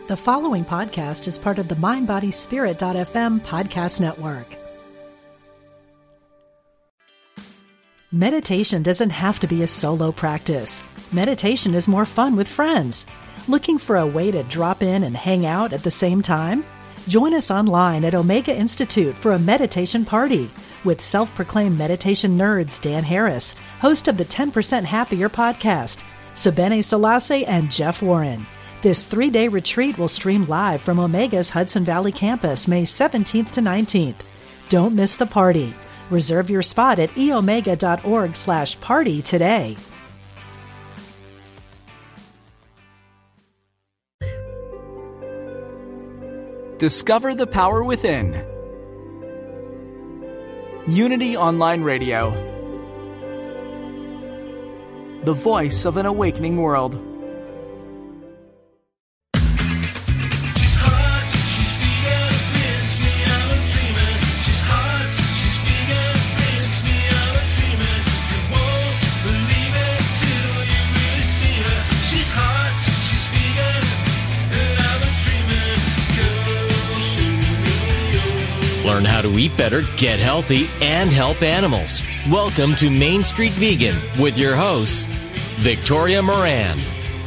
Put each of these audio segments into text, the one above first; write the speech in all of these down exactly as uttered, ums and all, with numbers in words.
The following podcast is part of the mind body spirit dot f m podcast network. Meditation doesn't have to be a solo practice. Meditation is more fun with friends. Looking for a way to drop in and hang out at the same time? Join us online at Omega Institute for a meditation party with self-proclaimed meditation nerds Dan Harris, host of the ten percent Happier podcast, Sebene Selassie, and Jeff Warren. This three-day retreat will stream live from Omega's Hudson Valley campus May seventeenth to nineteenth. Don't miss the party. Reserve your spot at eomega.org slash party today. Discover the power within. Unity Online Radio. The voice of an awakening world. Learn how to eat better, get healthy, and help animals. Welcome to Main Street Vegan with your host, Victoria Moran.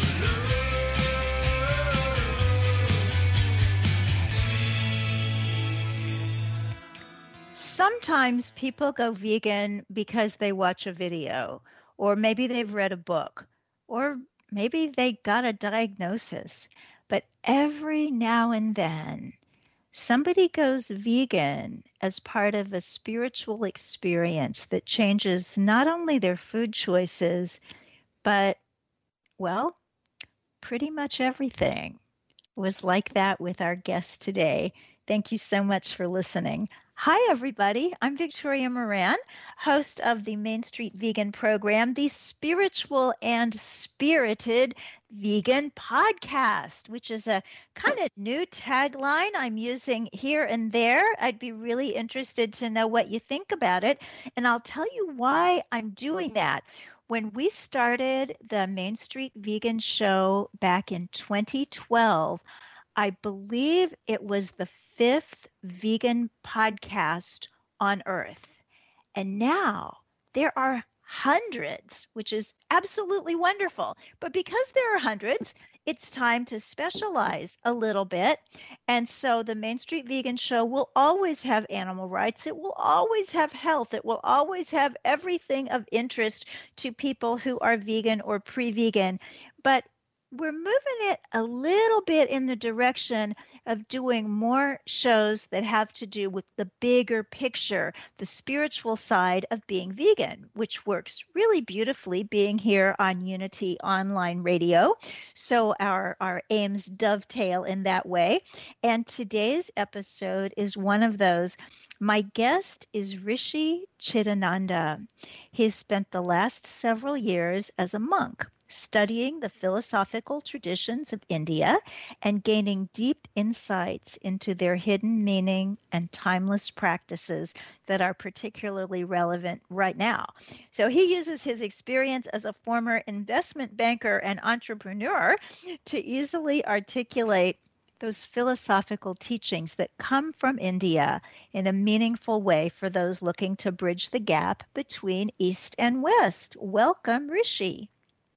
Sometimes people go vegan because they watch a video, or maybe they've read a book, or maybe they got a diagnosis. But every now and then, somebody goes vegan as part of a spiritual experience that changes not only their food choices, but, well, pretty much everything. It was like that with our guest today. Thank you so much for listening. Hi, everybody. I'm Victoria Moran, host of the Main Street Vegan program, the Spiritual and Spirited Vegan Podcast, which is a kind of new tagline I'm using here and there. I'd be really interested to know what you think about it, and I'll tell you why I'm doing that. When we started the Main Street Vegan show back in twenty twelve, I believe it was the fifth vegan podcast on earth. And now there are hundreds, which is absolutely wonderful. But because there are hundreds, it's time to specialize a little bit. And so the Main Street Vegan show will always have animal rights. It will always have health. It will always have everything of interest to people who are vegan or pre-vegan. But we're moving it a little bit in the direction of doing more shows that have to do with the bigger picture, the spiritual side of being vegan, which works really beautifully being here on Unity Online Radio. So our, our aims dovetail in that way. And today's episode is one of those. My guest is Rishi Chidananda. He's spent the last several years as a monk, studying the philosophical traditions of India and gaining deep insights into their hidden meaning and timeless practices that are particularly relevant right now. So he uses his experience as a former investment banker and entrepreneur to easily articulate those philosophical teachings that come from India in a meaningful way for those looking to bridge the gap between East and West. Welcome, Rishi.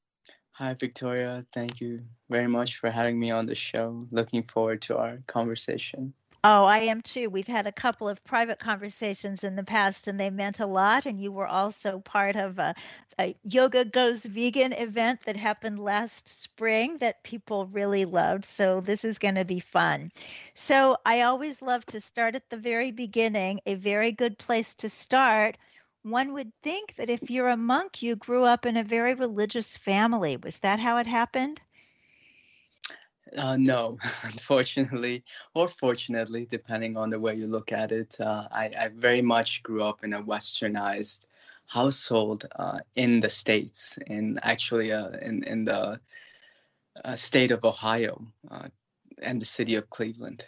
Hi, Victoria. Thank you very much for having me on the show. Looking forward to our conversation. Oh, I am too. We've had a couple of private conversations in the past, and they meant a lot. And you were also part of a, a Yoga Goes Vegan event that happened last spring that people really loved. So this is going to be fun. So I always love to start at the very beginning. A very good place to start. One would think that if you're a monk, you grew up in a very religious family. Was that how it happened? Uh, no, unfortunately, or fortunately, depending on the way you look at it. Uh, I, I very much grew up in a westernized household uh, in the States, in actually uh, in, in the uh, state of Ohio uh, and the city of Cleveland.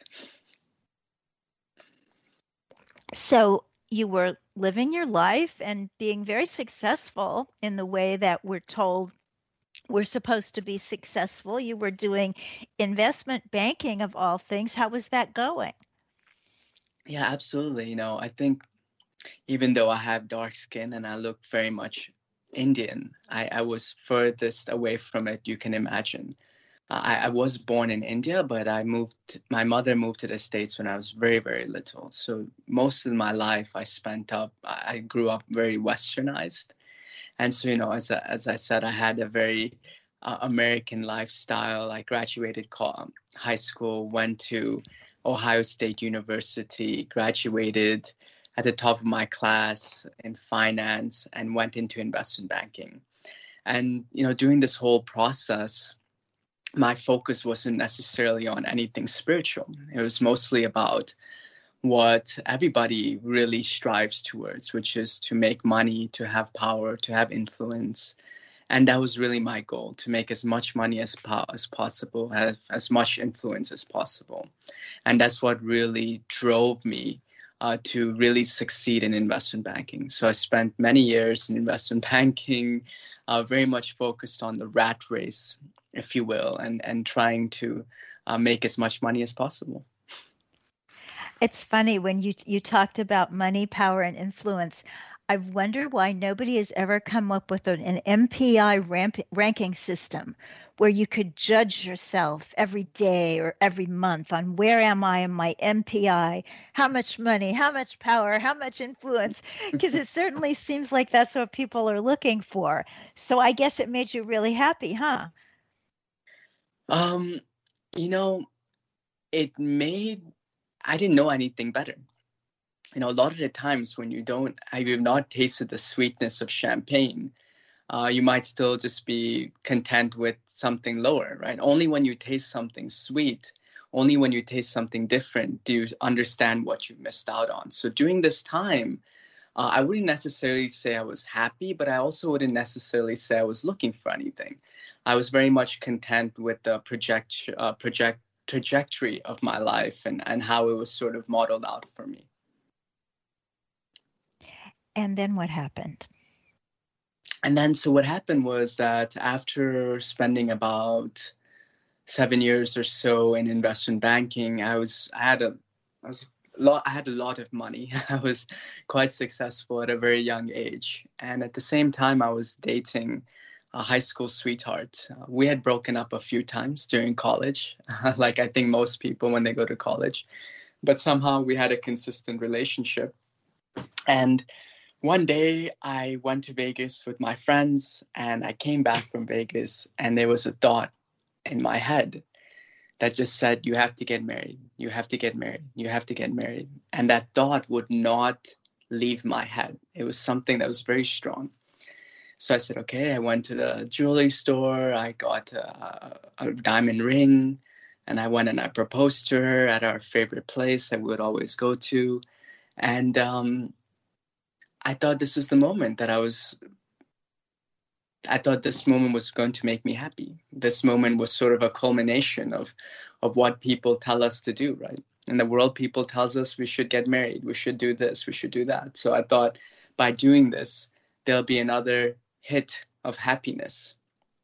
So you were living your life and being very successful in the way that we're told were supposed to be successful. You were doing investment banking of all things. How was that going? Yeah, absolutely. You know, I think even though I have dark skin and I look very much Indian, I, I was furthest away from it you can imagine. I, I was born in India, but I moved, my mother moved to the States when I was very, very little. So most of my life I spent up, I grew up very westernized. And so, you know, as, a, as I said, I had a very uh, American lifestyle. I graduated co- high school, went to Ohio State University, graduated at the top of my class in finance, and went into investment banking. And, you know, during this whole process, my focus wasn't necessarily on anything spiritual. It was mostly about what everybody really strives towards, which is to make money, to have power, to have influence. And that was really my goal, to make as much money as, po- as possible, have as much influence as possible. And that's what really drove me uh, to really succeed in investment banking. So I spent many years in investment banking, uh, very much focused on the rat race, if you will, and, and trying to uh, make as much money as possible. It's funny when you you talked about money, power, and influence. I wonder why nobody has ever come up with an, an M P I ramp, ranking system where you could judge yourself every day or every month on where am I in my M P I, how much money, how much power, how much influence, because it certainly seems like that's what people are looking for. So I guess it made you really happy, huh? Um, you know, it made, I didn't know anything better. You know, a lot of the times when you don't, you've not tasted the sweetness of champagne, uh, you might still just be content with something lower, right? Only when you taste something sweet, only when you taste something different do you understand what you've missed out on. So during this time, uh, I wouldn't necessarily say I was happy, but I also wouldn't necessarily say I was looking for anything. I was very much content with the project, uh, project trajectory of my life and, and how it was sort of modeled out for me. And then what happened? And then, so what happened was that after spending about seven years or so in investment banking, I was, I had a, I was a lot, I had a lot of money. I was quite successful at a very young age. And at the same time, I was dating a high school sweetheart. Uh, we had broken up a few times during college, like I think most people when they go to college. But somehow we had a consistent relationship. And one day I went to Vegas with my friends, and I came back from Vegas, and there was a thought in my head that just said, you have to get married, you have to get married, you have to get married. And that thought would not leave my head. It was something that was very strong. So I said, okay, I went to the jewelry store, I got a, a diamond ring, and I went and I proposed to her at our favorite place that we would always go to. And um, I thought this was the moment that I was, I thought this moment was going to make me happy. This moment was sort of a culmination of, of what people tell us to do, right? In the world, people tells us we should get married, we should do this, we should do that. So I thought by doing this, there'll be another hit of happiness.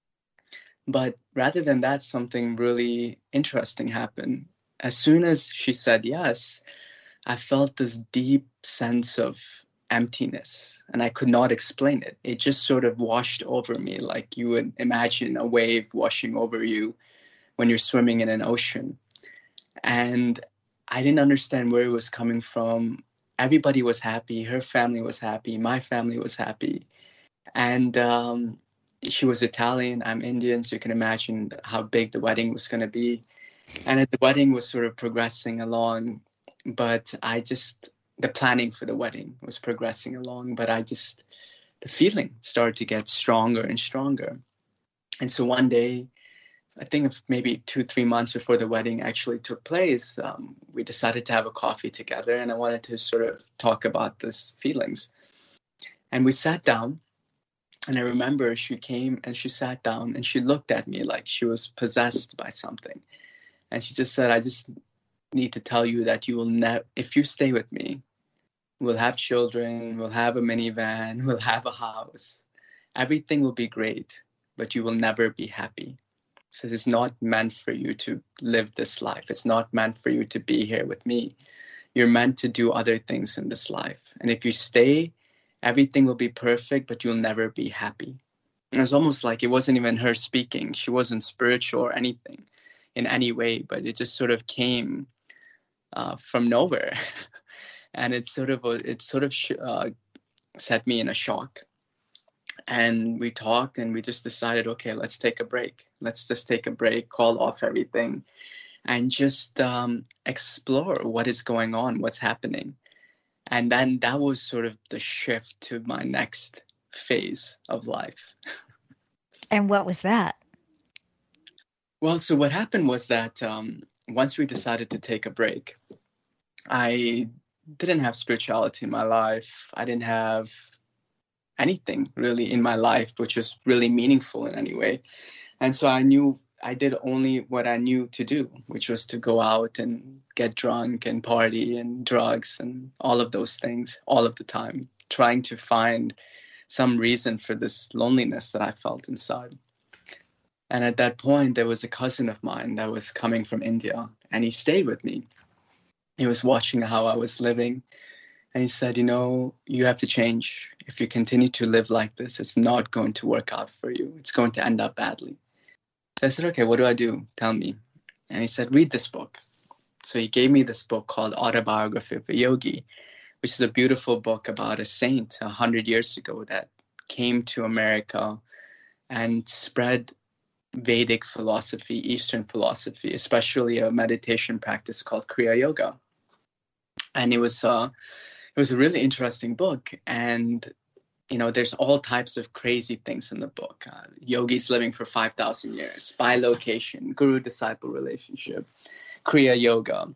But rather than that, something really interesting happened. As soon as she said yes, I felt this deep sense of emptiness, and I could not explain it. It just sort of washed over me, like you would imagine a wave washing over you when you're swimming in an ocean. And I didn't understand where it was coming from. Everybody was happy. Her family was happy. My family was happy. And um, she was Italian. I'm Indian, so you can imagine how big the wedding was going to be. And the wedding was sort of progressing along, but I just, the planning for the wedding was progressing along, but I just, the feeling started to get stronger and stronger. And so one day, I think maybe two, three months before the wedding actually took place, um, we decided to have a coffee together, and I wanted to sort of talk about these feelings. And we sat down, and I remember she came and she sat down and she looked at me like she was possessed by something. And she just said, I just need to tell you that you will never, if you stay with me, we'll have children, we'll have a minivan, we'll have a house. Everything will be great. but you will never be happy. So it's not meant for you to live this life. It's not meant for you to be here with me. You're meant to do other things in this life. And if you stay, everything will be perfect, but you'll never be happy. It was almost like it wasn't even her speaking. She wasn't spiritual or anything in any way, but it just sort of came uh, from nowhere. And it sort of, it sort of uh, set me in a shock. And we talked and we just decided, okay, let's take a break. Let's just take a break, call off everything, and just um, explore what is going on, what's happening. And then that was sort of the shift to my next phase of life. And what was that? Well, so what happened was that um, once we decided to take a break, I didn't have spirituality in my life. I didn't have anything really in my life which was really meaningful in any way. And so I knew I did only what I knew to do, which was to go out and get drunk and party and drugs and all of those things all of the time, trying to find some reason for this loneliness that I felt inside. And at that point, there was a cousin of mine that was coming from India, and he stayed with me. He was watching how I was living, and he said, you know, you have to change. If you continue to live like this, it's not going to work out for you. It's going to end up badly. So I said, okay, what do I do? Tell me. And he said, read this book. So he gave me this book called Autobiography of a Yogi, which is a beautiful book about a saint a hundred years ago that came to America and spread Vedic philosophy, Eastern philosophy, especially a meditation practice called Kriya Yoga. And it was uh, it was a really interesting book. And, you know, there's all types of crazy things in the book. Uh, yogis living for five thousand years, bilocation, guru-disciple relationship, Kriya Yoga.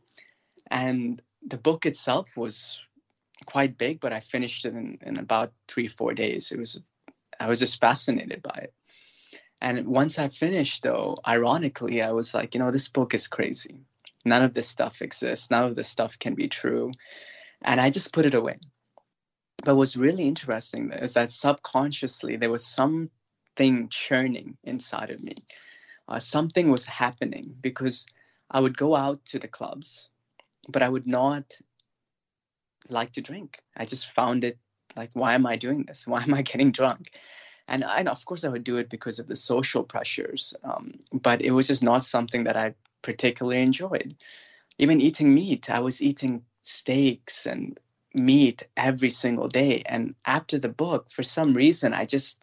And the book itself was quite big, but I finished it in, in about three, four days. It was, I was just fascinated by it. And once I finished, though, ironically, I was like, you know, this book is crazy. None of this stuff exists. None of this stuff can be true. And I just put it away. But what's really interesting is that subconsciously, there was something churning inside of me. Uh, something was happening because I would go out to the clubs, but I would not like to drink. I just found it like, why am I doing this? Why am I getting drunk? And, I, and of course, I would do it because of the social pressures. Um, but it was just not something that I particularly enjoyed. Even eating meat, I was eating steaks and meat every single day. And after the book, for some reason, I just,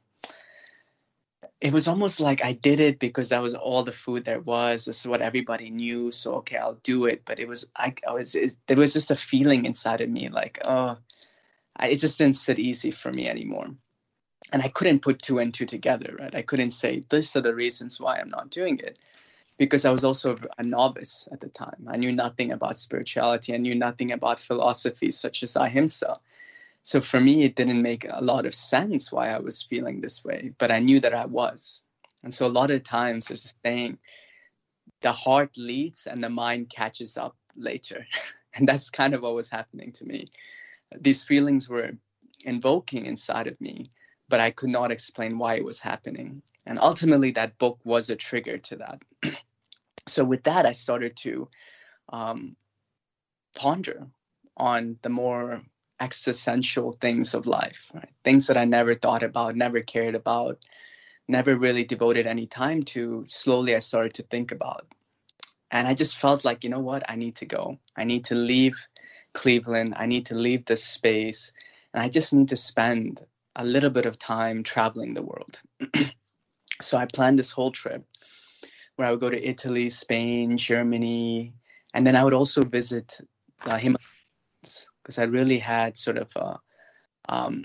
it was almost like I did it because that was all the food there was. This is what everybody knew. So, okay, I'll do it. But it was, I, I was, it, there was just a feeling inside of me like, oh, I, it just didn't sit easy for me anymore. And I couldn't put two and two together, right? I couldn't say, these are the reasons why I'm not doing it. Because I was also a novice at the time. I knew nothing about spirituality. I knew nothing about philosophies such as ahimsa. So for me, it didn't make a lot of sense why I was feeling this way. But I knew that I was. And so a lot of times there's a saying, the heart leads and the mind catches up later. And that's kind of what was happening to me. These feelings were invoking inside of me, but I could not explain why it was happening. And ultimately, that book was a trigger to that. So with that, I started to um, ponder on the more existential things of life, right? Things that I never thought about, never cared about, never really devoted any time to. Slowly, I started to think about. And I just felt like, you know what? I need to go. I need to leave Cleveland. I need to leave this space. And I just need to spend a little bit of time traveling the world. So I planned this whole trip where I would go to Italy, Spain, Germany, and then I would also visit the Himalayas because I really had sort of a, um,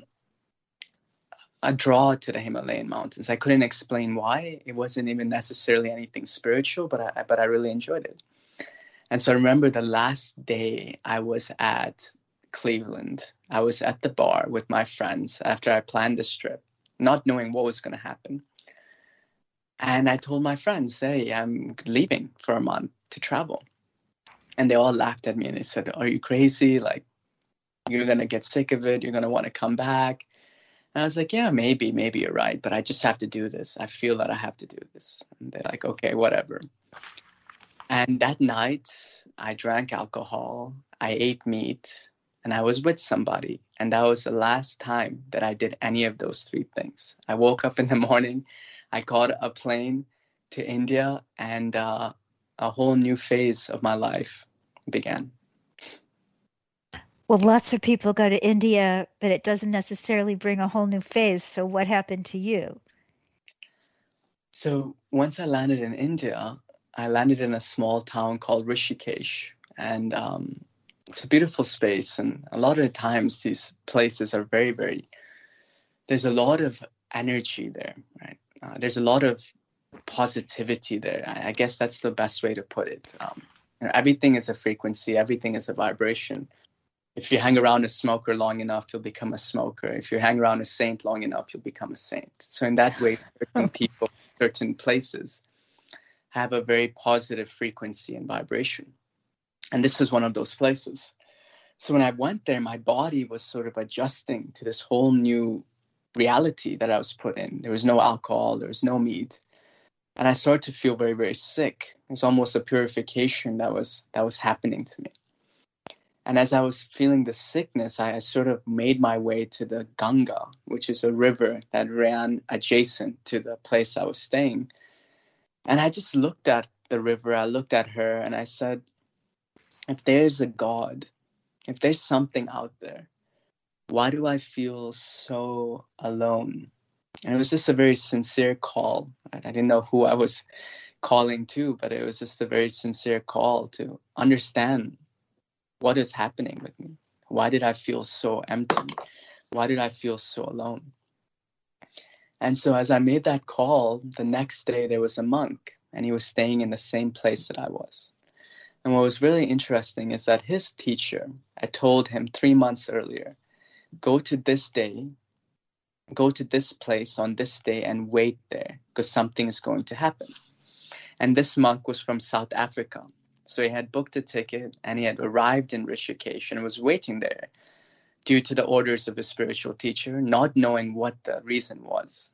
a draw to the Himalayan mountains. I couldn't explain why. It wasn't even necessarily anything spiritual, but I, but I really enjoyed it. And so I remember the last day I was at Cleveland, I was at the bar with my friends after I planned this trip, not knowing what was going to happen. And I told my friends, hey, I'm leaving for a month to travel. And they all laughed at me and they said, are you crazy? Like, you're going to get sick of it. You're going to want to come back. And I was like, yeah, maybe, maybe you're right, but I just have to do this. I feel that I have to do this. And they're like, okay, whatever. And that night, I drank alcohol, I ate meat, and I was with somebody. And that was the last time that I did any of those three things. I woke up in the morning, I caught a plane to India, and uh, a whole new phase of my life began. Well, lots of people go to India, but it doesn't necessarily bring a whole new phase. So what happened to you? So once I landed in India, I landed in a small town called Rishikesh. And um, it's a beautiful space. And a lot of the times these places are very, very, there's a lot of energy there, right? Uh, there's a lot of positivity there. I, I guess that's the best way to put it. Um, you know, everything is a frequency. Everything is a vibration. If you hang around a smoker long enough, you'll become a smoker. If you hang around a saint long enough, you'll become a saint. So in that way, certain people, certain places have a very positive frequency and vibration. And this was one of those places. So when I went there, my body was sort of adjusting to this whole new reality that I was put in. There was no alcohol, there was no meat. And I started to feel very, very sick. It was almost a purification that was that was happening to me. And as I was feeling the sickness, I, I sort of made my way to the Ganga, which is a river that ran adjacent to the place I was staying. And I just looked at the river, I looked at her, and I said, if there's a God, if there's something out there, why do I feel so alone? And it was just a very sincere call. I didn't know who I was calling to, but it was just a very sincere call to understand what is happening with me. Why did I feel so empty? Why did I feel so alone? And so as I made that call, the next day there was a monk, and he was staying in the same place that I was. And what was really interesting is that his teacher had told him three months earlier, go to this day, go to this place on this day and wait there because something is going to happen. And this monk was from South Africa. So he had booked a ticket and he had arrived in Rishikesh and was waiting there due to the orders of his spiritual teacher, not knowing what the reason was.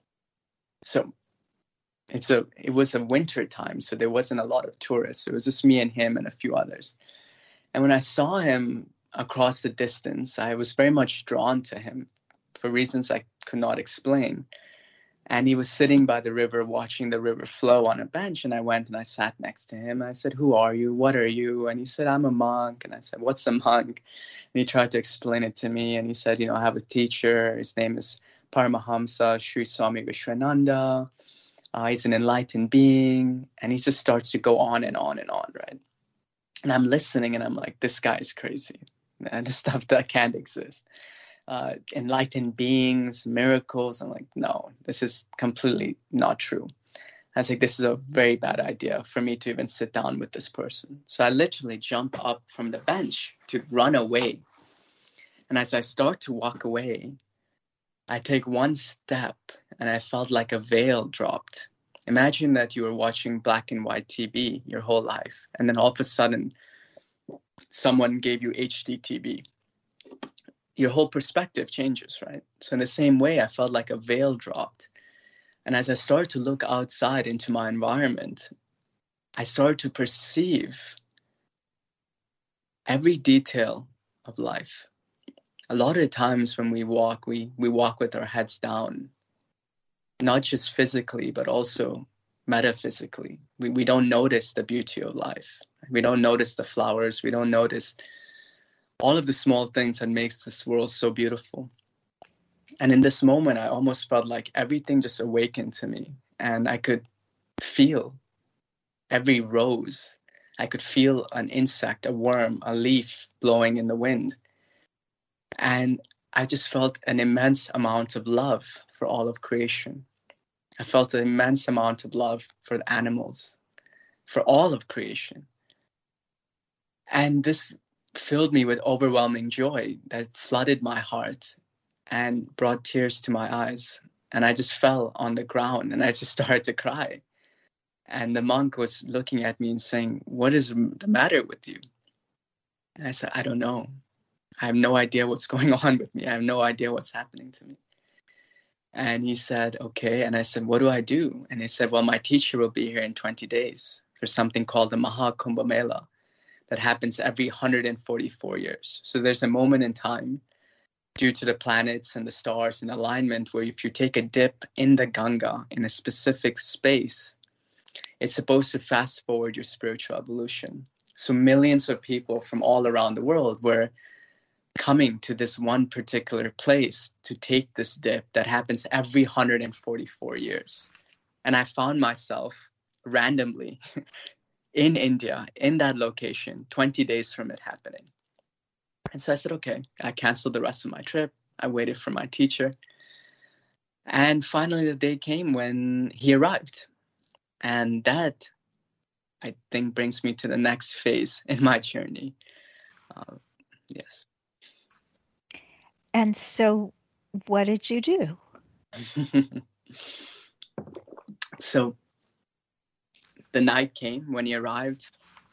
So it's a, it was a winter time, so there wasn't a lot of tourists. It was just me and him and a few others. And when I saw him across the distance, I was very much drawn to him for reasons I could not explain. And he was sitting by the river, watching the river flow on a bench. And I went and I sat next to him. I said, who are you? What are you? And he said, I'm a monk. And I said, what's a monk? And he tried to explain it to me. And he said, you know, I have a teacher. His name is Paramahamsa Sri Swami Vishwananda. Uh, he's an enlightened being. And he just starts to go on and on and on, right? And I'm listening and I'm like, this guy is crazy. And this stuff that can't exist. Uh, enlightened beings, miracles. I'm like, no, this is completely not true. I was like, this is a very bad idea for me to even sit down with this person. So I literally jump up from the bench to run away. And as I start to walk away, I take one step and I felt like a veil dropped. Imagine that you were watching black and white T V your whole life. And then all of a sudden, someone gave you H D T V. Your whole perspective changes, right? So in the same way, I felt like a veil dropped. And as I started to look outside into my environment, I started to perceive every detail of life. A lot of the times when we walk, we, we walk with our heads down, not just physically, but also metaphysically. We, we don't notice the beauty of life. We don't notice the flowers. We don't notice all of the small things that makes this world so beautiful. And in this moment, I almost felt like everything just awakened to me. And I could feel every rose. I could feel an insect, a worm, a leaf blowing in the wind. And I just felt an immense amount of love for all of creation. I felt an immense amount of love for the animals, for all of creation. And this filled me with overwhelming joy that flooded my heart and brought tears to my eyes. And I just fell on the ground and I just started to cry. And the monk was looking at me and saying, what is the matter with you? And I said, I don't know. I have no idea what's going on with me. I have no idea what's happening to me. And he said, okay. And I said, what do I do? And he said, well, my teacher will be here in twenty days for something called the Maha Kumbh Mela that happens every one hundred forty-four years. So there's a moment in time due to the planets and the stars in alignment where if you take a dip in the Ganga in a specific space, it's supposed to fast forward your spiritual evolution. So millions of people from all around the world were coming to this one particular place to take this dip that happens every one hundred forty-four years. And I found myself randomly in India, in that location, twenty days from it happening. And so I said, okay, I canceled the rest of my trip. I waited for my teacher. And finally the day came when he arrived. And that, I think, brings me to the next phase in my journey. Uh, yes. And so what did you do? So the night came when he arrived,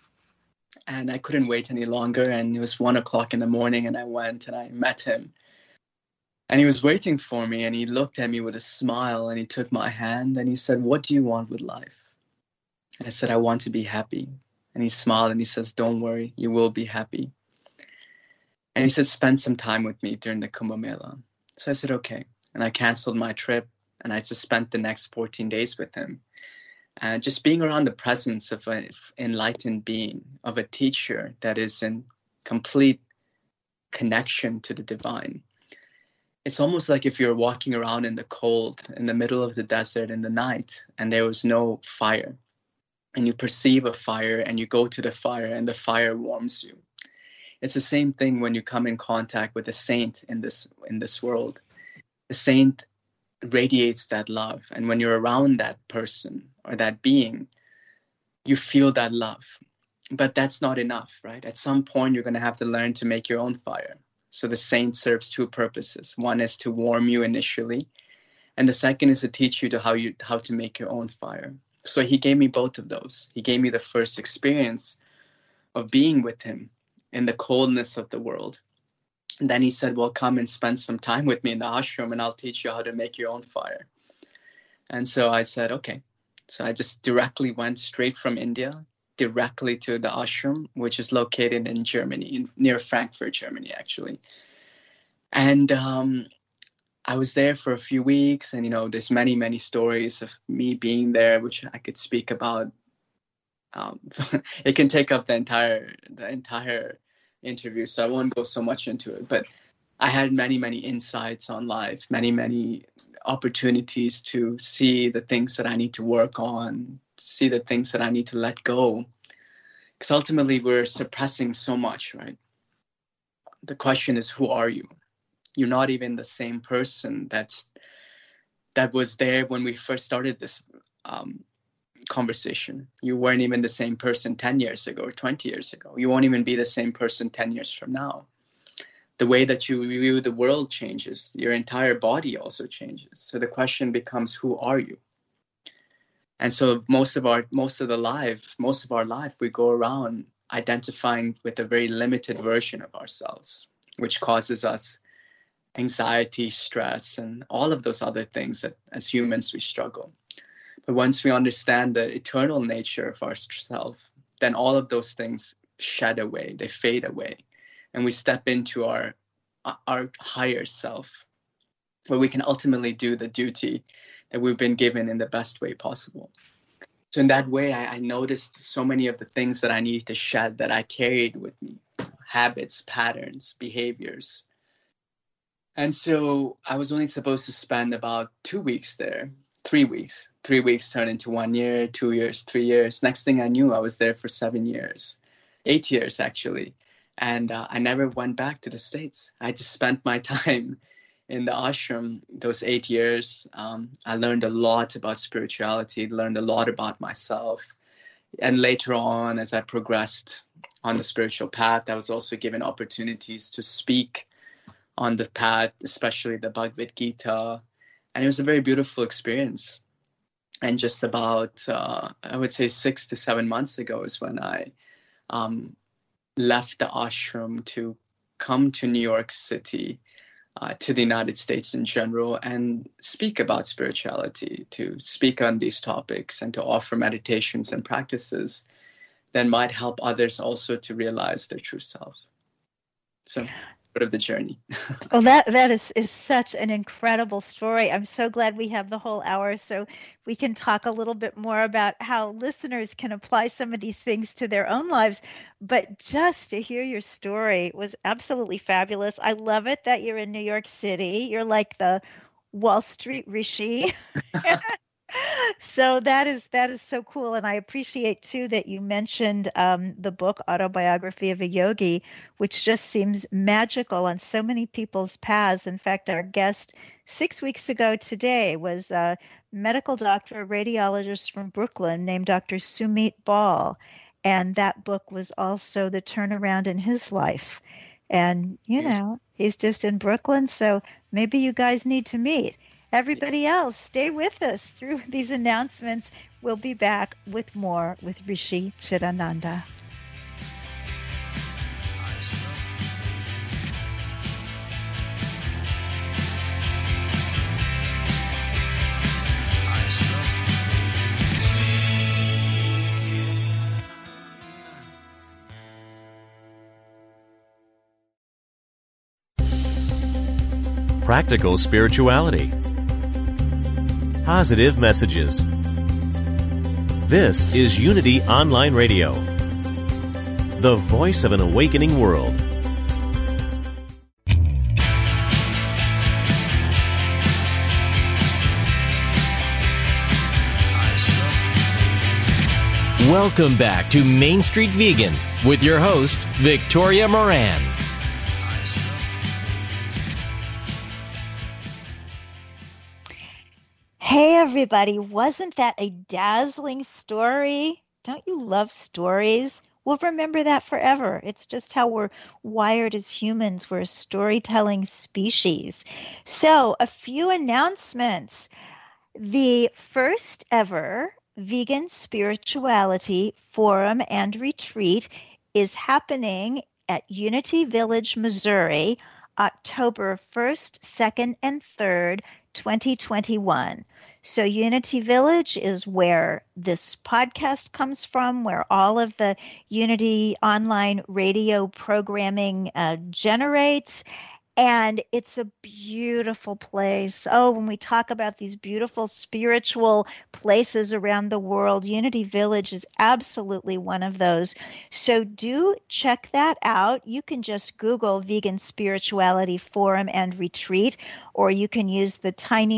and I couldn't wait any longer. And it was one o'clock in the morning, and I went and I met him. And he was waiting for me, and he looked at me with a smile, and he took my hand, and he said, what do you want with life? And I said, I want to be happy. And he smiled, and he says, don't worry, you will be happy. And he said, spend some time with me during the Kumbh Mela. So I said, okay. And I canceled my trip, and I just spent the next fourteen days with him. And just being around the presence of an enlightened being, of a teacher that is in complete connection to the divine. It's almost like if you're walking around in the cold, in the middle of the desert in the night, and there was no fire. And you perceive a fire, and you go to the fire, and the fire warms you. It's the same thing when you come in contact with a saint in this in this world. The saint radiates that love. And when you're around that person or that being, you feel that love. But that's not enough, right? At some point, you're going to have to learn to make your own fire. So the saint serves two purposes. One is to warm you initially. And the second is to teach you to how you how to make your own fire. So he gave me both of those. He gave me the first experience of being with him in the coldness of the world. And then he said, well, come and spend some time with me in the ashram, and I'll teach you how to make your own fire. And so I said, okay. So I just directly went straight from India, directly to the ashram, which is located in Germany, in, near Frankfurt, Germany, actually. And um, I was there for a few weeks, and, you know, there's many, many stories of me being there, which I could speak about. Um, it can take up the entire the entire interview, so I won't go so much into it. But I had many, many insights on life, many, many opportunities to see the things that I need to work on, see the things that I need to let go. Because ultimately, we're suppressing so much, right? The question is, who are you? You're not even the same person that's that was there when we first started this um conversation. You weren't even the same person ten years ago or twenty years ago. You won't even be the same person ten years from now. The way that you view the world changes. Your entire body also changes. So the question becomes, who are you? And so most of our most of the life, most of our life, we go around identifying with a very limited version of ourselves, which causes us anxiety, stress, and all of those other things that as humans we struggle. But once we understand the eternal nature of ourself, then all of those things shed away, they fade away. And we step into our, our higher self, where we can ultimately do the duty that we've been given in the best way possible. So in that way, I, I noticed so many of the things that I needed to shed that I carried with me, habits, patterns, behaviors. And so I was only supposed to spend about two weeks there. Three weeks. Three weeks turned into one year, two years, three years. Next thing I knew, I was there for seven years, eight years actually. And uh, I never went back to the States. I just spent my time in the ashram those eight years. Um, I learned a lot about spirituality, learned a lot about myself. And later on, as I progressed on the spiritual path, I was also given opportunities to speak on the path, especially the Bhagavad Gita. And it was a very beautiful experience. And just about, uh, I would say six to seven months ago is when I um, left the ashram to come to New York City uh, to the United States in general and speak about spirituality, to speak on these topics, and to offer meditations and practices that might help others also to realize their true self. So, bit of the journey. Well, that that is, is such an incredible story. I'm so glad we have the whole hour so we can talk a little bit more about how listeners can apply some of these things to their own lives. But just to hear your story was absolutely fabulous. I love it that you're in New York City. You're like the Wall Street Rishi. So that is that is so cool, and I appreciate too that you mentioned um, the book Autobiography of a Yogi, which just seems magical on so many people's paths. In fact, our guest six weeks ago today was a medical doctor, a radiologist from Brooklyn named Doctor Sumit Bal, and that book was also the turnaround in his life. And you know, he's just in Brooklyn, so maybe you guys need to meet. Everybody else, stay with us through these announcements. We'll be back with more with Rishi Chidananda. Practical spirituality. Positive messages. This is Unity Online Radio, the voice of an awakening world. Welcome back to Main Street Vegan with your host, Victoria Moran. Hey everybody, wasn't that a dazzling story? Don't you love stories? We'll remember that forever. It's just how we're wired as humans. We're a storytelling species. So, a few announcements. The first ever Vegan Spirituality Forum and Retreat is happening at Unity Village, Missouri, October first, second, and third, twenty twenty-one. So Unity Village is where this podcast comes from, where all of the Unity online radio programming uh, generates. And it's a beautiful place. Oh, when we talk about these beautiful spiritual places around the world, Unity Village is absolutely one of those. So do check that out. You can just Google Vegan Spirituality Forum and Retreat, or you can use the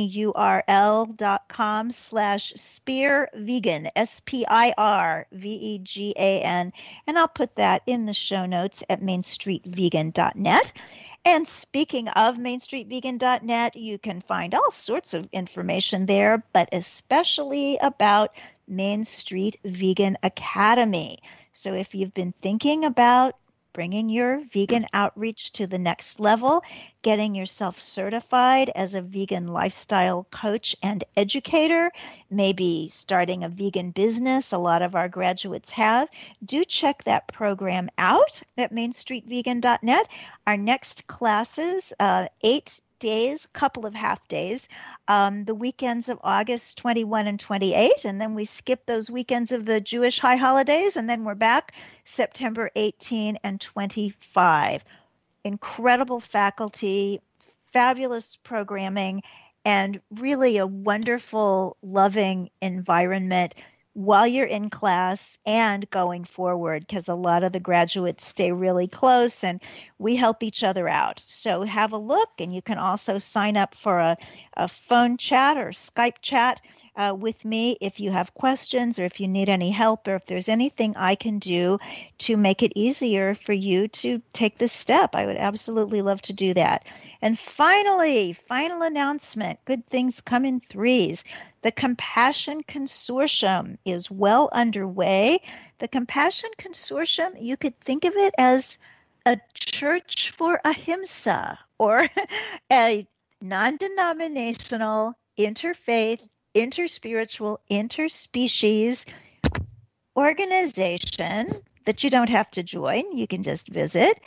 tinyurl.com slash spear vegan, S P I R V E G A N. And I'll put that in the show notes at main street vegan dot net. And speaking of main street vegan dot net, you can find all sorts of information there, but especially about Main Street Vegan Academy. So if you've been thinking about bringing your vegan outreach to the next level, getting yourself certified as a vegan lifestyle coach and educator, maybe starting a vegan business, a lot of our graduates have, do check that program out at main street vegan dot net. Our next classes, uh, eight days, couple of half days, um, the weekends of August twenty-first and twenty-eighth, and then we skip those weekends of the Jewish high holidays, and then we're back September eighteenth and twenty-fifth. Incredible faculty, fabulous programming, and really a wonderful, loving environment while you're in class and going forward, because a lot of the graduates stay really close and we help each other out. So have a look, and you can also sign up for a, a phone chat or Skype chat uh, with me if you have questions or if you need any help or if there's anything I can do to make it easier for you to take this step. I would absolutely love to do that. And finally, final announcement, good things come in threes. The Compassion Consortium is well underway. The Compassion Consortium, you could think of it as a church for ahimsa, or a non-denominational, interfaith, interspiritual, interspecies organization that you don't have to join. You can just visit.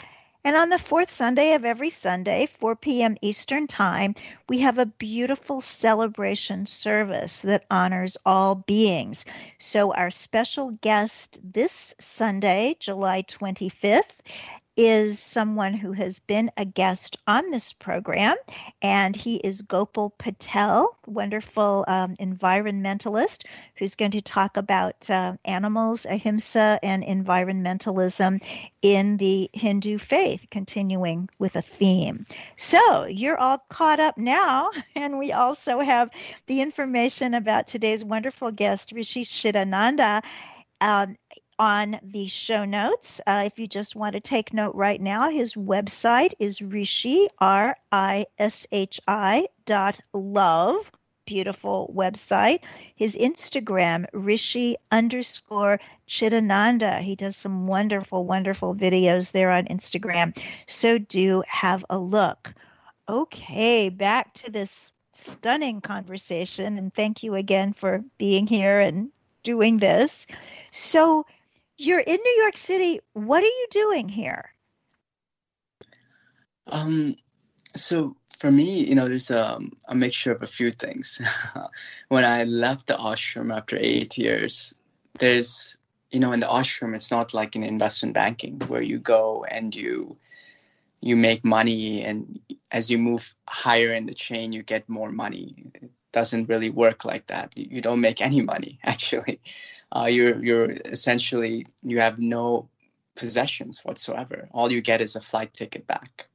And on the fourth Sunday of every Sunday, four p.m. Eastern Time, we have a beautiful celebration service that honors all beings. So our special guest this Sunday, July twenty-fifth, is someone who has been a guest on this program, and he is Gopal Patel, wonderful um, environmentalist who's going to talk about uh, animals, ahimsa, and environmentalism in the Hindu faith, continuing with a theme. So you're all caught up now, and we also have the information about today's wonderful guest, Rishi Chidananda, um, on the show notes. Uh, if you just want to take note right now, his website is Rishi, R I S H I dot love. Beautiful website. His Instagram, Rishi underscore Chidananda. He does some wonderful, wonderful videos there on Instagram. So do have a look. Okay, back to this stunning conversation. And thank you again for being here and doing this. So you're in New York City. What are you doing here? Um, so for me, you know, there's a, a mixture of a few things. When I left the ashram after eight years, there's, you know, in the ashram, it's not like in investment banking where you go and you you make money, and as you move higher in the chain, you get more money. It doesn't really work like that. You don't make any money, actually. Uh, you're you're essentially, you have no possessions whatsoever. All you get is a flight ticket back.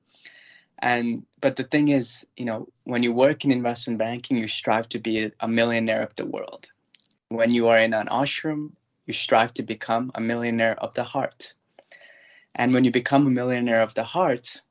And but the thing is, you know, when you work in investment banking, you strive to be a millionaire of the world. When you are in an ashram, you strive to become a millionaire of the heart. And when you become a millionaire of the heart,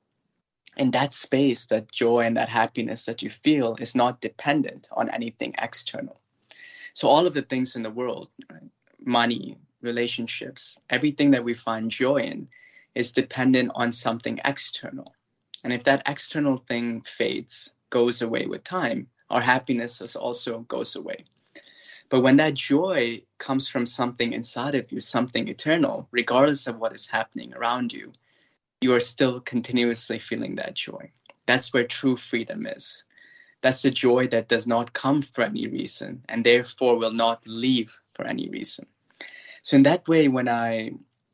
in that space, that joy and that happiness that you feel is not dependent on anything external. So all of the things in the world, right, money, relationships, everything that we find joy in is dependent on something external. And if that external thing fades, goes away with time, our happiness also goes away. But when that joy comes from something inside of you, something eternal, regardless of what is happening around you, you are still continuously feeling that joy. That's where true freedom is. That's the joy that does not come for any reason and therefore will not leave for any reason. So in that way, when I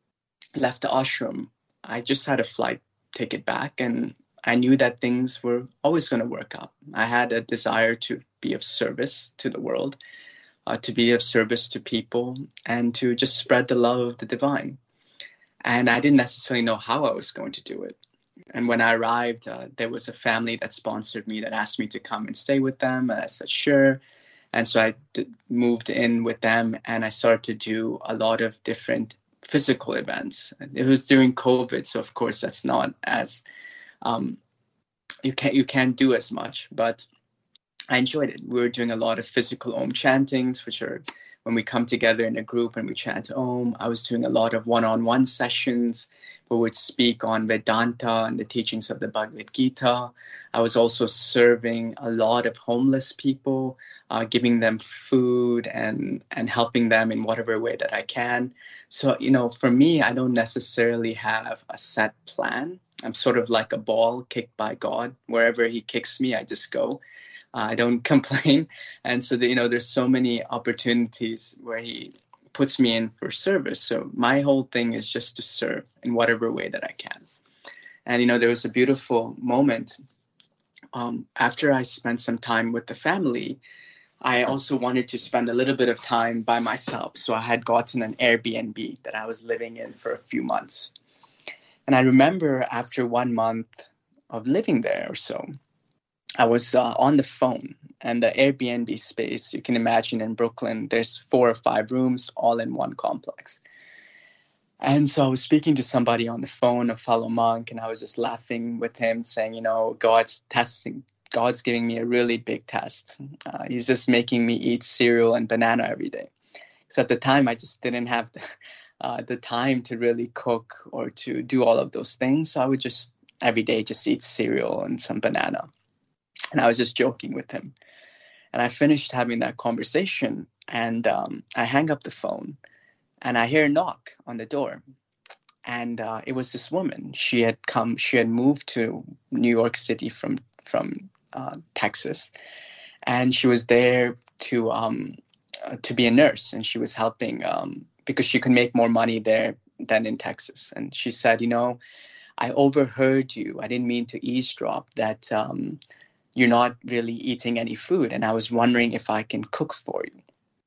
left the ashram, I just had a flight ticket back, and I knew that things were always going to work out. I had a desire to be of service to the world, uh, to be of service to people, and to just spread the love of the divine. And I didn't necessarily know how I was going to do it. And when I arrived, uh, there was a family that sponsored me that asked me to come and stay with them. And I said, sure. And so I d- moved in with them, and I started to do a lot of different physical events. It was during COVID, so of course that's not as, um, you can't, you can't do as much, but I enjoyed it. We were doing a lot of physical Om chantings, which are when we come together in a group and we chant Om. I was doing a lot of one-on-one sessions where we would speak on Vedanta and the teachings of the Bhagavad Gita. I was also serving a lot of homeless people, uh, giving them food and, and helping them in whatever way that I can. So, you know, for me, I don't necessarily have a set plan. I'm sort of like a ball kicked by God. Wherever he kicks me, I just go. I don't complain. And so, the, you know, there's so many opportunities where he puts me in for service. So my whole thing is just to serve in whatever way that I can. And, you know, there was a beautiful moment. Um, after I spent some time with the family, I also wanted to spend a little bit of time by myself. So I had gotten an Airbnb that I was living in for a few months. And I remember after one month of living there or so, I was uh, on the phone, and the Airbnb space, you can imagine in Brooklyn, there's four or five rooms all in one complex. And so I was speaking to somebody on the phone, a fellow monk, and I was just laughing with him saying, you know, God's testing, God's giving me a really big test. Uh, he's just making me eat cereal and banana every day. Because at the time, I just didn't have the, uh, the time to really cook or to do all of those things. So I would just every day just eat cereal and some banana. And I was just joking with him. And I finished having that conversation, and um, I hang up the phone, and I hear a knock on the door. And uh, it was this woman. She had come, she had moved to New York City from, from uh, Texas. And she was there to um, uh, to be a nurse. And she was helping um, because she could make more money there than in Texas. And she said, you know, I overheard you. I didn't mean to eavesdrop that um, you're not really eating any food. And I was wondering if I can cook for you.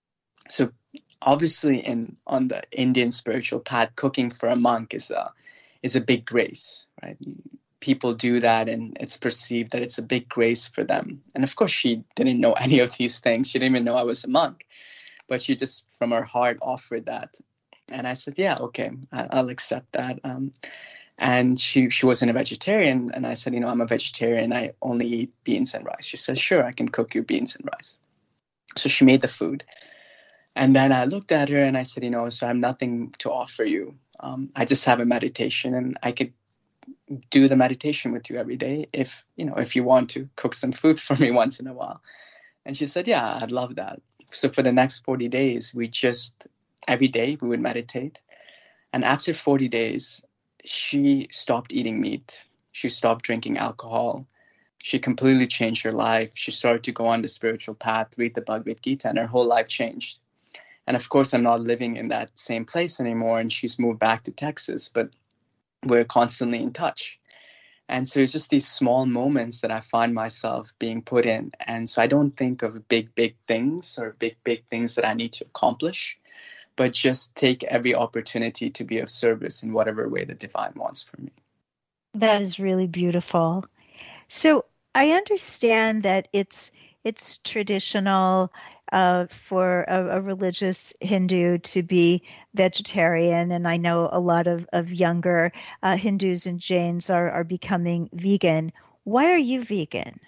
So obviously in on the Indian spiritual path, cooking for a monk is a, is a big grace, right? People do that and it's perceived that it's a big grace for them. And of course, she didn't know any of these things. She didn't even know I was a monk, but she just from her heart offered that. And I said, yeah, okay, I'll accept that. Um, and she, she wasn't a vegetarian. And I said, you know, I'm a vegetarian. I only eat beans and rice. She said, sure, I can cook you beans and rice. So she made the food. And then I looked at her and I said, you know, so I have nothing to offer you. Um, I just have a meditation and I could do the meditation with you every day if, you know, if you want to cook some food for me once in a while. And she said, yeah, I'd love that. So for the next forty days, we just, every day we would meditate. And after forty days, she stopped eating meat. She stopped drinking alcohol. She completely changed her life. She started to go on the spiritual path, read the Bhagavad Gita, and her whole life changed. And of course, I'm not living in that same place anymore. And she's moved back to Texas, but we're constantly in touch. And so it's just these small moments that I find myself being put in. And so I don't think of big, big things or big, big things that I need to accomplish, but just take every opportunity to be of service in whatever way the divine wants for me. That is really beautiful. So I understand that it's it's traditional uh, for a, a religious Hindu to be vegetarian, and I know a lot of, of younger uh, Hindus and Jains are, are becoming vegan. Why are you vegan?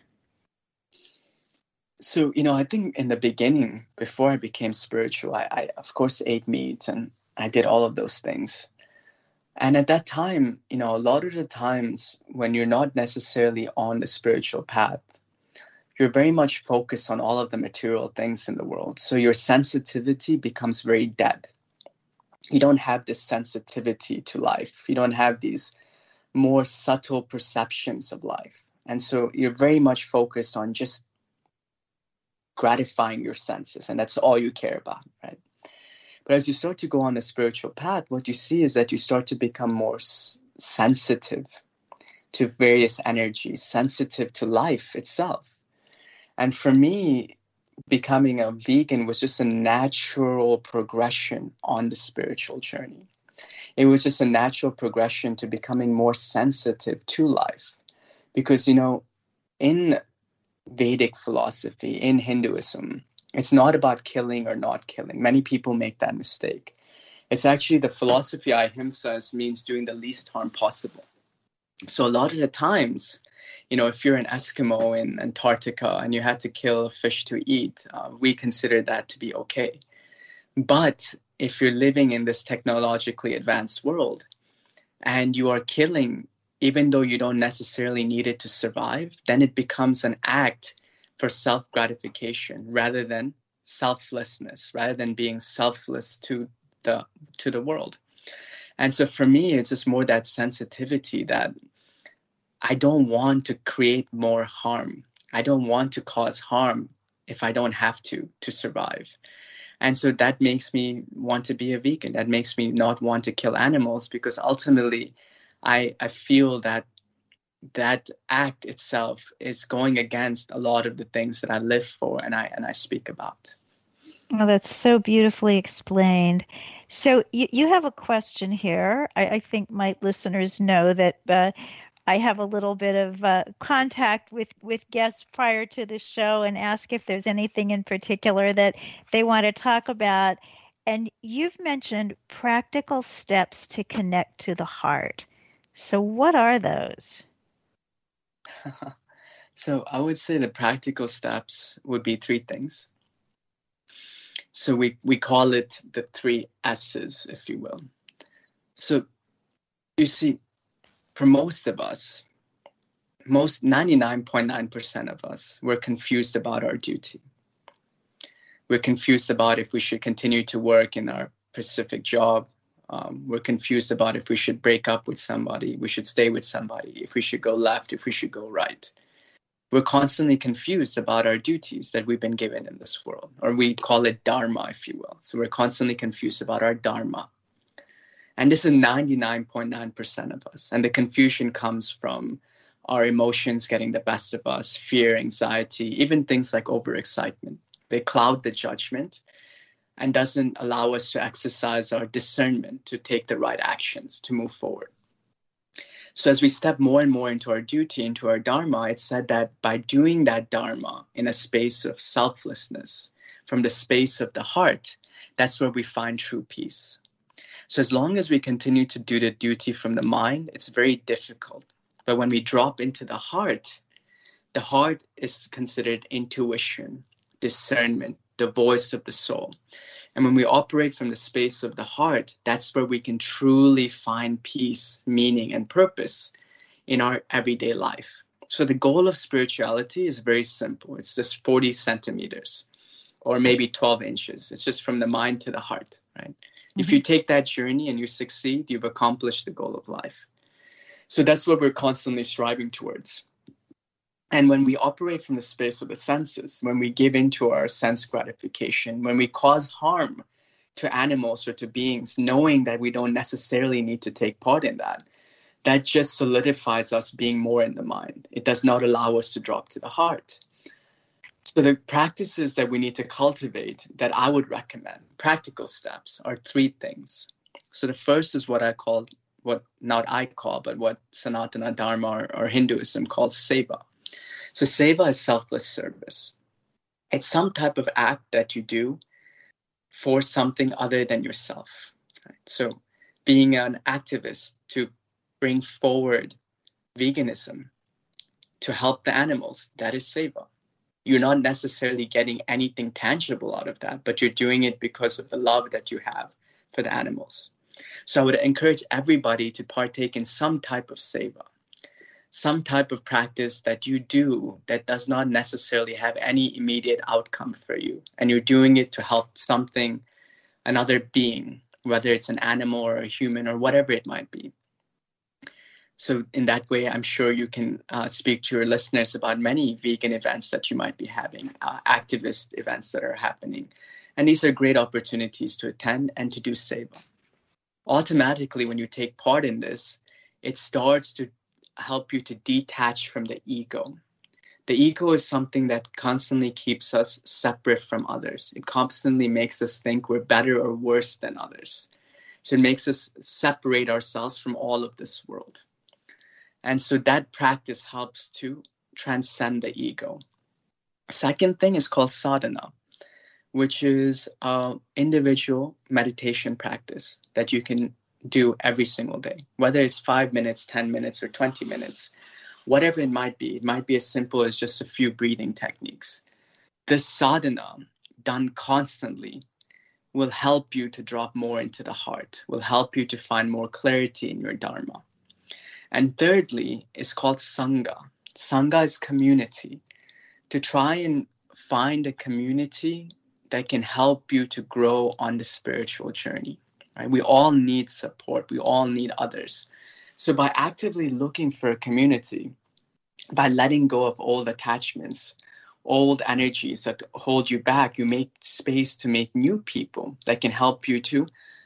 So, you know, I think in the beginning, before I became spiritual, I, I of course ate meat and I did all of those things. And at that time, you know, a lot of the times when you're not necessarily on the spiritual path, you're very much focused on all of the material things in the world. So your sensitivity becomes very dead. You don't have this sensitivity to life. You don't have these more subtle perceptions of life. And so you're very much focused on just gratifying your senses. And that's all you care about, right? But as you start to go on a spiritual path, what you see is that you start to become more s- sensitive to various energies, sensitive to life itself. And for me, becoming a vegan was just a natural progression on the spiritual journey. It was just a natural progression to becoming more sensitive to life. Because, you know, in Vedic philosophy, in Hinduism, it's not about killing or not killing. Many people make that mistake. It's actually the philosophy ahimsa means doing the least harm possible. So a lot of the times, you know, if you're an Eskimo in Antarctica and you had to kill a fish to eat, uh, we consider that to be okay. But if you're living in this technologically advanced world and you are killing, even though you don't necessarily need it to survive, then it becomes an act for self-gratification rather than selflessness, rather than being selfless to the to the world. And so for me, it's just more that sensitivity that I don't want to create more harm. I don't want to cause harm if I don't have to, to survive. And so that makes me want to be a vegan. That makes me not want to kill animals, because ultimately I, I feel that that act itself is going against a lot of the things that I live for and I and I speak about. Oh, that's so beautifully explained. So you, you have a question here. I, I think my listeners know that uh, I have a little bit of uh, contact with, with guests prior to the show and ask if there's anything in particular that they want to talk about. And you've mentioned practical steps to connect to the heart. So what are those? So I would say the practical steps would be three things. So we, we call it the three S's, if you will. So you see, for most of us, most ninety-nine point nine percent of us, we're confused about our duty. We're confused about if we should continue to work in our specific job, Um, we're confused about if we should break up with somebody, we should stay with somebody, if we should go left, if we should go right. We're constantly confused about our duties that we've been given in this world, or we call it dharma, if you will. So we're constantly confused about our dharma. And this is ninety-nine point nine percent of us. And the confusion comes from our emotions getting the best of us, fear, anxiety, even things like overexcitement. They cloud the judgment and doesn't allow us to exercise our discernment to take the right actions to move forward. So as we step more and more into our duty, into our dharma, it's said that by doing that dharma in a space of selflessness, from the space of the heart, that's where we find true peace. So as long as we continue to do the duty from the mind, it's very difficult. But when we drop into the heart, the heart is considered intuition, discernment, the voice of the soul. And when we operate from the space of the heart, that's where we can truly find peace, meaning, and purpose in our everyday life. So the goal of spirituality is very simple. It's just forty centimeters or maybe twelve inches. It's just from the mind to the heart, right? Mm-hmm. If you take that journey and you succeed, you've accomplished the goal of life. So that's what we're constantly striving towards. And when we operate from the space of the senses, when we give into our sense gratification, when we cause harm to animals or to beings, knowing that we don't necessarily need to take part in that, that just solidifies us being more in the mind. It does not allow us to drop to the heart. So the practices that we need to cultivate that I would recommend, practical steps, are three things. So the first is what I call, what not I call, but what Sanatana Dharma or, or Hinduism calls seva. So seva is selfless service. It's some type of act that you do for something other than yourself. Right? So being an activist to bring forward veganism, to help the animals, that is seva. You're not necessarily getting anything tangible out of that, but you're doing it because of the love that you have for the animals. So I would encourage everybody to partake in some type of seva, some type of practice that you do that does not necessarily have any immediate outcome for you. And you're doing it to help something, another being, whether it's an animal or a human or whatever it might be. So in that way, I'm sure you can uh, speak to your listeners about many vegan events that you might be having, uh, activist events that are happening. And these are great opportunities to attend and to do seva. Automatically, when you take part in this, it starts to help you to detach from the ego. The ego is something that constantly keeps us separate from others. It constantly makes us think we're better or worse than others. So it makes us separate ourselves from all of this world. And so that practice helps to transcend the ego. Second thing is called sadhana, which is an individual meditation practice that you can do every single day, whether it's five minutes, ten minutes, or twenty minutes, whatever it might be. It might be as simple as just a few breathing techniques. This sadhana, done constantly, will help you to drop more into the heart, will help you to find more clarity in your dharma. And thirdly is called sangha. Sangha is community. To try and find a community that can help you to grow on the spiritual journey. Right? We all need support. We all need others. So by actively looking for a community, by letting go of old attachments, old energies that hold you back, you make space to meet new people that can help you to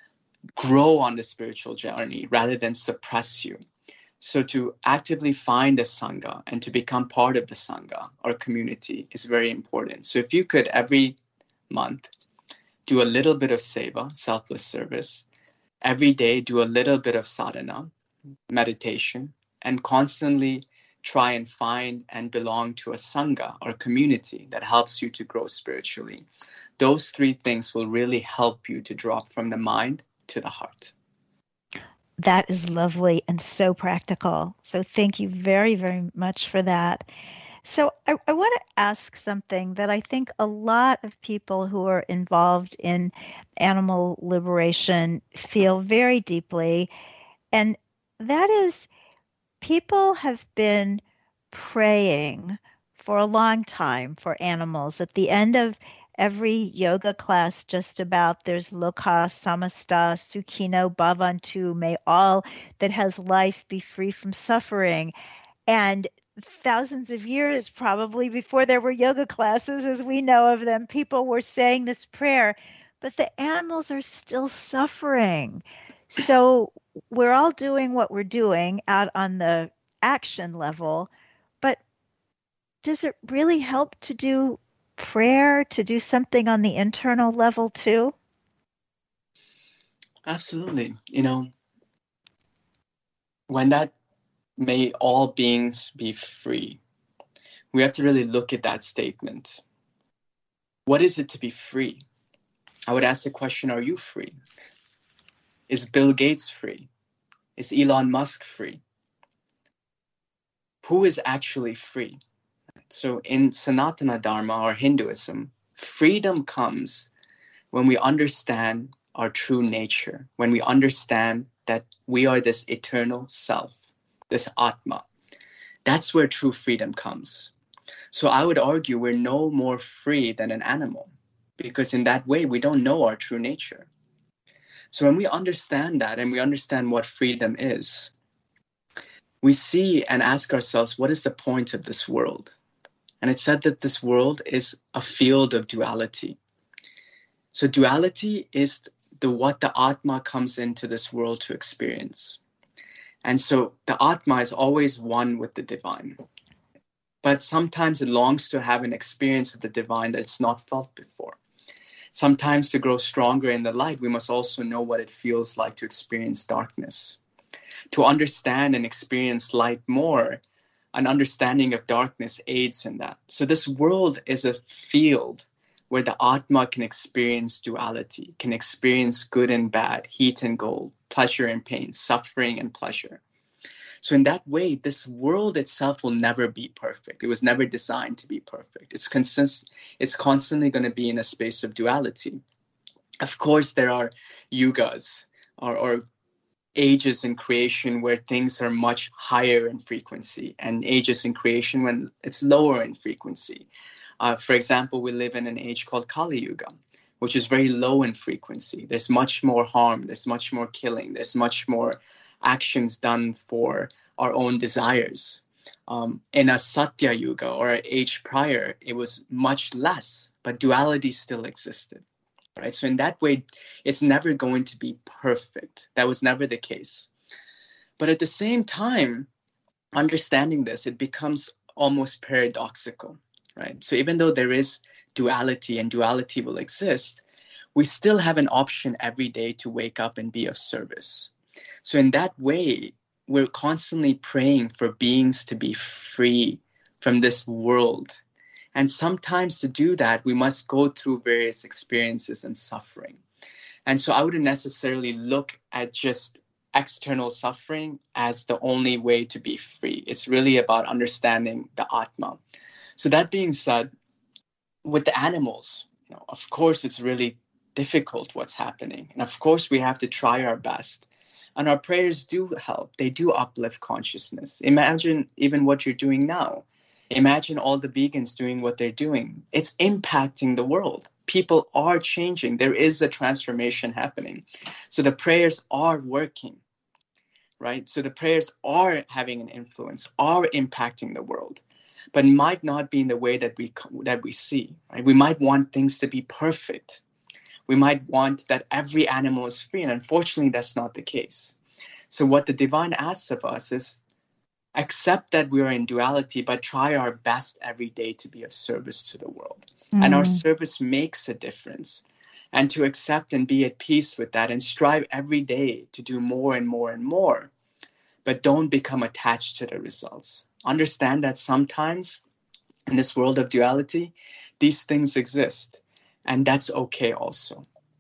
grow on the spiritual journey rather than suppress you. So to actively find a sangha and to become part of the sangha or community is very important. So if you could every month do a little bit of seva, selfless service, every day do a little bit of sadhana, meditation, and constantly try and find and belong to a sangha or community that helps you to grow spiritually. Those three things will really help you to drop from the mind to the heart. That is lovely and so practical. So thank you very, very much for that. So I, I want to ask something that I think a lot of people who are involved in animal liberation feel very deeply, and that is people have been praying for a long time for animals. At the end of every yoga class just about, there's Loka Samasta Sukhino Bhavantu, may all that has life be free from suffering. And thousands of years probably before there were yoga classes as we know of them, people were saying this prayer, but the animals are still suffering. So we're all doing what we're doing out on the action level, but does it really help to do prayer, to do something on the internal level too? Absolutely. You know, when that may all beings be free, we have to really look at that statement. What is it to be free? I would ask the question, are you free? Is Bill Gates free? Is Elon Musk free? Who is actually free? So in Sanatana Dharma or Hinduism, freedom comes when we understand our true nature, when we understand that we are this eternal self, this Atma. That's where true freedom comes. So I would argue we're no more free than an animal, because in that way we don't know our true nature. So when we understand that and we understand what freedom is, we see and ask ourselves, what is the point of this world? And it's said that this world is a field of duality. So duality is the what the Atma comes into this world to experience. And so the Atma is always one with the divine. But sometimes it longs to have an experience of the divine that it's not felt before. Sometimes to grow stronger in the light, we must also know what it feels like to experience darkness. To understand and experience light more, an understanding of darkness aids in that. So this world is a field where the Atma can experience duality, can experience good and bad, heat and cold, pleasure and pain, suffering and pleasure. So in that way, this world itself will never be perfect. It was never designed to be perfect. It's consist- It's constantly going to be in a space of duality. Of course, there are yugas or, or ages in creation where things are much higher in frequency, and ages in creation when it's lower in frequency. Uh, for example, we live in an age called Kali Yuga, which is very low in frequency. There's much more harm. There's much more killing. There's much more actions done for our own desires. Um, in a Satya Yuga or an age prior, it was much less, but duality still existed. Right? So in that way, it's never going to be perfect. That was never the case. But at the same time, understanding this, it becomes almost paradoxical, right? So even though there is duality and duality will exist, we still have an option every day to wake up and be of service. So in that way, we're constantly praying for beings to be free from this world. And sometimes to do that, we must go through various experiences and suffering. And so I wouldn't necessarily look at just external suffering as the only way to be free. It's really about understanding the Atma. So that being said, with the animals, you know, of course, it's really difficult what's happening. And of course, we have to try our best. And our prayers do help. They do uplift consciousness. Imagine even what you're doing now. Imagine all the vegans doing what they're doing. It's impacting the world. People are changing. There is a transformation happening. So the prayers are working, right? So the prayers are having an influence, are impacting the world, but might not be in the way that we that we see. Right? We might want things to be perfect. We might want that every animal is free, and unfortunately, that's not the case. So what the divine asks of us is accept that we are in duality, but try our best every day to be of service to the world. Mm. And our service makes a difference. And to accept and be at peace with that and strive every day to do more and more and more, but don't become attached to the results. Understand that sometimes in this world of duality, these things exist. And that's okay also.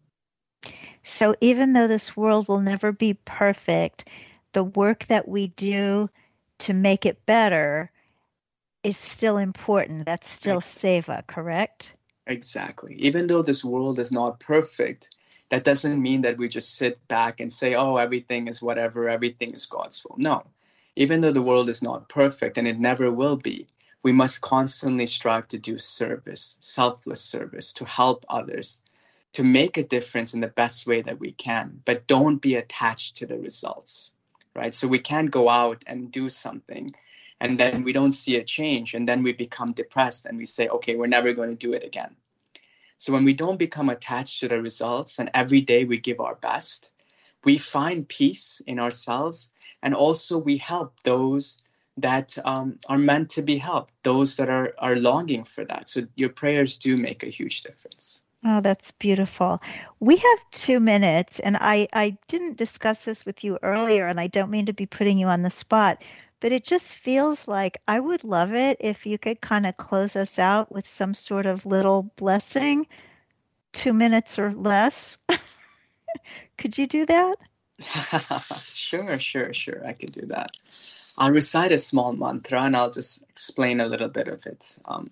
So even though this world will never be perfect, the work that we do to make it better is still important. That's still seva, correct? Exactly. Even though this world is not perfect, that doesn't mean that we just sit back and say, oh, everything is whatever, everything is God's will. No. Even though the world is not perfect, and it never will be, we must constantly strive to do service, selfless service, to help others, to make a difference in the best way that we can, but don't be attached to the results, right? So we can't go out and do something and then we don't see a change, and then we become depressed and we say, okay, we're never going to do it again. So when we don't become attached to the results and every day we give our best, we find peace in ourselves, and also we help those that um, are meant to be helped, those that are, are longing for that. So your prayers do make a huge difference. Oh, that's beautiful. We have two minutes, and I, I didn't discuss this with you earlier, and I don't mean to be putting you on the spot, but it just feels like I would love it if you could kind of close us out with some sort of little blessing, two minutes or less. Could you do that? Sure, sure, sure. I could do that. I'll recite a small mantra and I'll just explain a little bit of it. Um,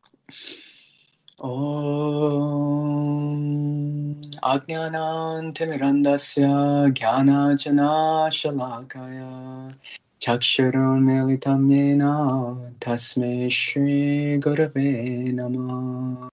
Om Ajnanan Timirandasya Jnanajana Shalakaya Chakshurun Militam Yena Tasmai Shri Gurave Namah.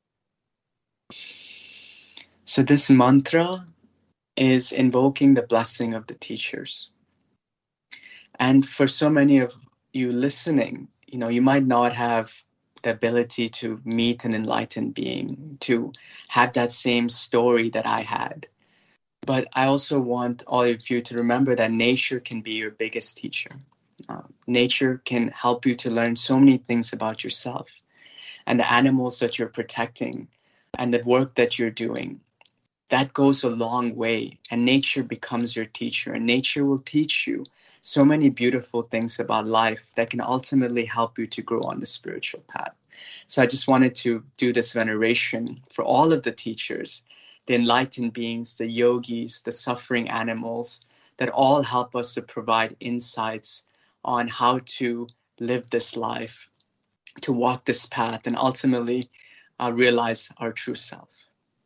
So this mantra is invoking the blessing of the teachers. And for so many of you listening, you know, you might not have the ability to meet an enlightened being, to have that same story that I had. But I also want all of you to remember that nature can be your biggest teacher. Uh, nature can help you to learn so many things about yourself and the animals that you're protecting and the work that you're doing. That goes a long way, and nature becomes your teacher, and nature will teach you so many beautiful things about life that can ultimately help you to grow on the spiritual path. So I just wanted to do this veneration for all of the teachers, the enlightened beings, the yogis, the suffering animals, that all help us to provide insights on how to live this life, to walk this path, and ultimately uh, realize our true self.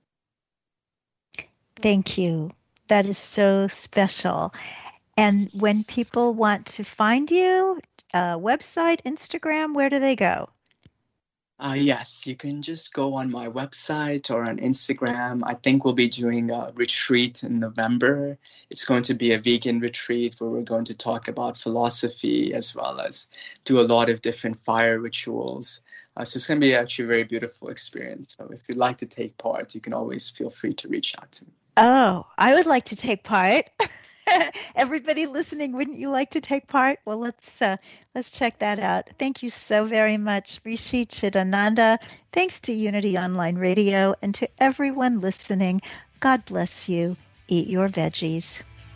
Thank you. That is so special. And when people want to find you, uh, website, Instagram, where do they go? Uh, yes, you can just go on my website or on Instagram. I think we'll be doing a retreat in November. It's going to be a vegan retreat where we're going to talk about philosophy as well as do a lot of different fire rituals. Uh, so it's going to be actually a very beautiful experience. So if you'd like to take part, you can always feel free to reach out to me. Oh, I would like to take part. Everybody listening, wouldn't you like to take part? Well, let's uh, let's check that out. Thank you so very much, Rishi Chidananda. Thanks to Unity Online Radio, and to everyone listening. God bless you. Eat your veggies.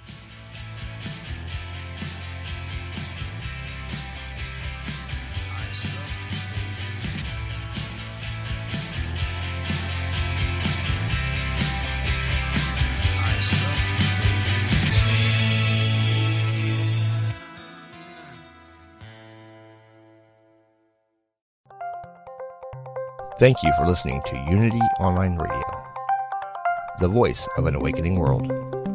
Thank you for listening to Unity Online Radio, the voice of an awakening world.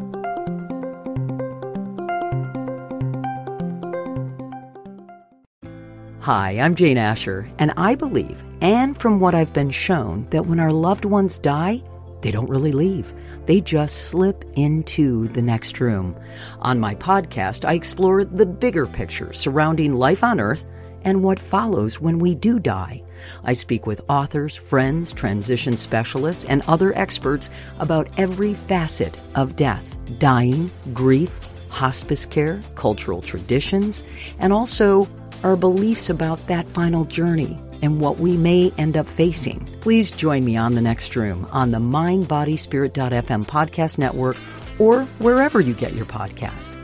Hi, I'm Jane Asher, and I believe, and from what I've been shown, that when our loved ones die, they don't really leave. They just slip into the next room. On my podcast, I explore the bigger picture surrounding life on Earth and what follows when we do die. I speak with authors, friends, transition specialists, and other experts about every facet of death, dying, grief, hospice care, cultural traditions, and also our beliefs about that final journey and what we may end up facing. Please join me on The Next Room on the mind body spirit dot f m podcast network or wherever you get your podcasts.